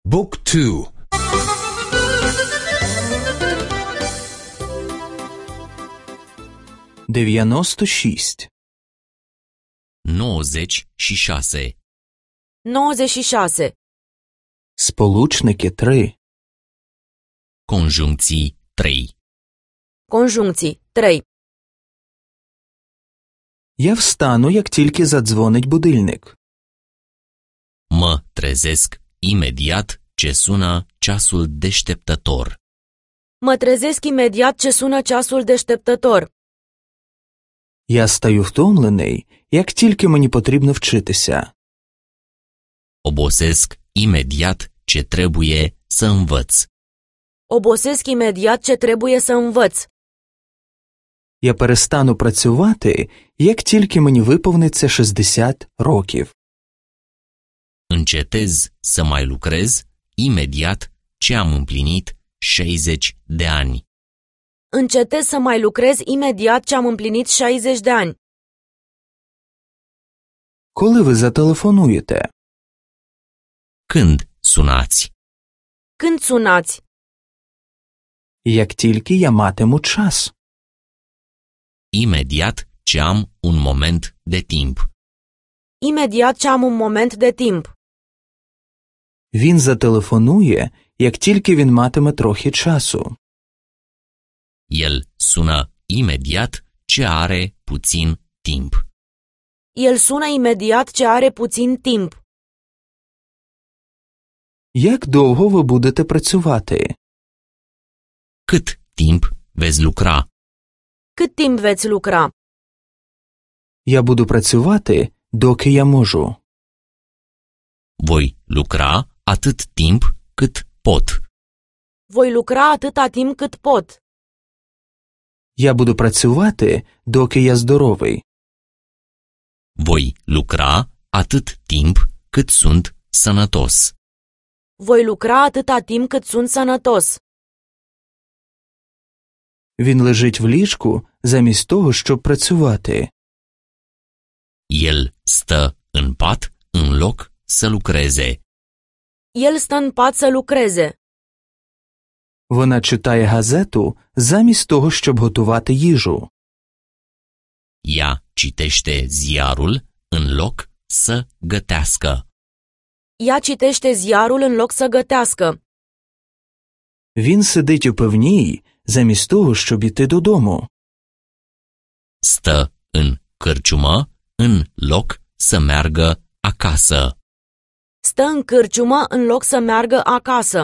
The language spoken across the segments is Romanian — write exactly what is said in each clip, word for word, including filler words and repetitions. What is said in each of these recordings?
Book two. дев'яносто шість. nouăzeci și șase. nouăzeci și șase. Сполучники три. Conjuncții trei. Conjuncții trei. Я встану, як тільки задзвонить будильник. Mă trezesc imediat ce sună ceasul deșteptător. Mă trezesc imediat ce sună ceasul deșteptător. Я стаю втомлений, як тільки мені потрібно вчитися. Obosesc imediat ce trebuie să învăț. Obosesc imediat ce trebuie să învăț. Я перестану працювати, як тільки мені виповниться шістдесят років. Încetez să mai lucrez imediat ce am împlinit șaizeci de ani. Încetez să mai lucrez imediat ce am împlinit șaizeci de ani. Коли ви зателефонуєте? Când sunați? Când sunați? Як тільки я матиму час. Imediat ce am un moment de timp. Imediat ce am un moment de timp. Він зателефонує, як тільки він матиме трохи часу. El sună imediat ce are puțin timp. El sună imediat ce are puțin timp. Як довго ви будете працювати? Cât timp veți lucra? Cât timp veți lucra? Я буду працювати, доки я можу. Voi lucra atât timp cât pot. Voi lucra atâta timp cât pot. Я буду працювати, доки я здоровий. Voi lucra atât timp cât sunt sănătos. Voi lucra atâta timp cât sunt sănătos. Він лежить в ліжку, замість того, щоб працювати. El stă în pat în loc să lucreze. El stă în pat să lucreze. Вона читає газету, замість того, щоб готувати їжу. Ea citește ziarul în loc să gătească. Ea citește ziarul în loc să gătească. Він сидить у пивній, замість того, щоб іти додому. Stă în cârciumă în loc să meargă acasă. Stă în cârciumă în loc să meargă acasă.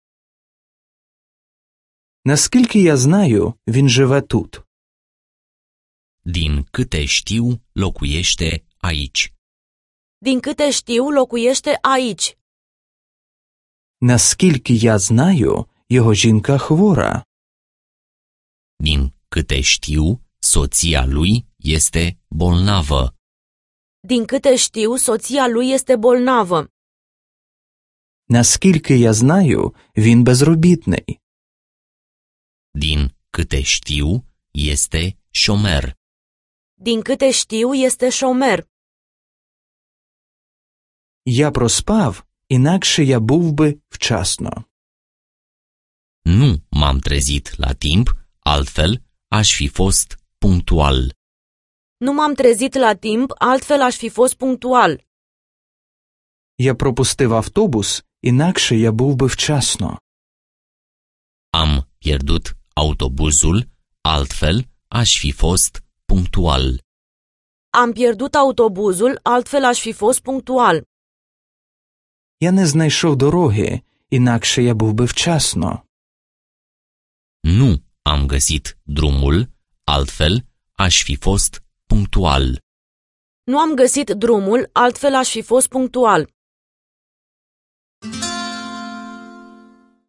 Наскільки я знаю, він живе тут. Din câte știu, locuiește aici. Din câte știu, locuiește aici. Наскільки я знаю, його жінка хвора. Din câte știu, soția lui este bolnavă. Din câte știu, soția lui este bolnavă. Наскільки я знаю, він безробітний. Din câte știu, este șomer. Din câte știu, este șomer. Я проспав, інакше я був би вчасно. Nu m-am trezit la timp, altfel aș fi fost punctual. Nu m-am trezit la timp, altfel aș fi fost punctual. Я пропустив автобус, інакше я був би вчасно. Am pierdut autobuzul, altfel aș fi fost punctual. Am pierdut autobuzul, altfel aș fi fost punctual. Я не знайшов дороги, інакше я був би вчасно. Nu am găsit drumul, altfel aș fi fost punctual. Nu am găsit drumul, altfel aș fi fost punctual.